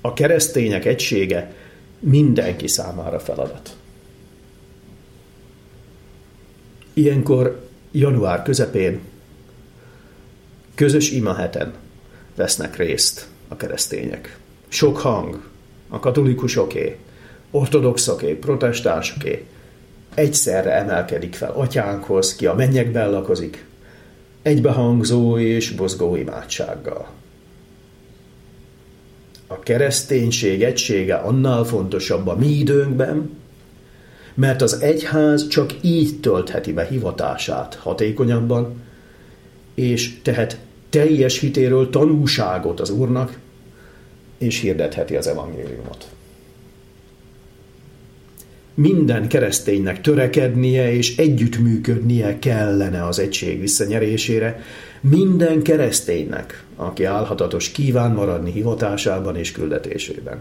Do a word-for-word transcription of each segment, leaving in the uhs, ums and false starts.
A keresztények egysége mindenki számára feladat. Ilyenkor január közepén közös imaheten vesznek részt a keresztények. Sok hang, a katolikusoké, ortodoxoké, protestánsoké egyszerre emelkedik fel atyánkhoz, ki a mennyekben lakozik, egybehangzó és buzgó imádsággal. A kereszténység egysége annál fontosabb a mi időnkben, mert az egyház csak így töltheti be hivatását hatékonyabban, és tehet teljes hitéről tanúságot az Úrnak, és hirdetheti az evangéliumot. Minden kereszténynek törekednie és együttműködnie kellene az egység visszanyerésére, minden kereszténynek, aki álhatatos kíván maradni hivatásában és küldetésében.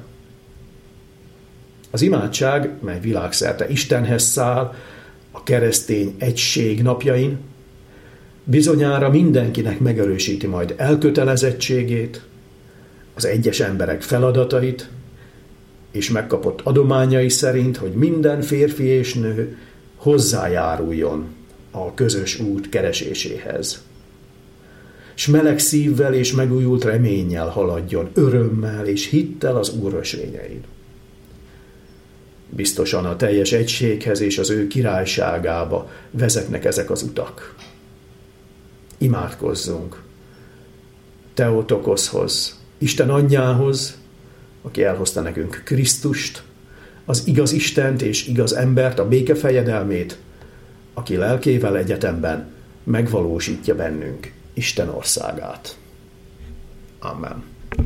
Az imádság, mely világszerte Istenhez száll, a keresztény egység napjain, bizonyára mindenkinek megerősíti majd elkötelezettségét, az egyes emberek feladatait, és megkapott adományai szerint, hogy minden férfi és nő hozzájáruljon a közös út kereséséhez. S meleg szívvel és megújult reménnyel haladjon, örömmel és hittel az Úr ösvényein. Biztosan a teljes egységhez és az ő királyságába vezetnek ezek az utak. Imádkozzunk Theotokoszhoz, Isten anyjához, aki elhozta nekünk Krisztust, az igaz Istent és igaz embert, a béke fejedelmét, aki lelkével egyetemben megvalósítja bennünk Isten országát. Amen.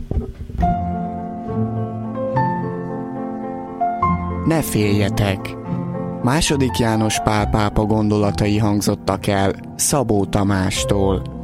Ne féljetek! Második János Pál pápa gondolatai hangzottak el Szabó Tamástól.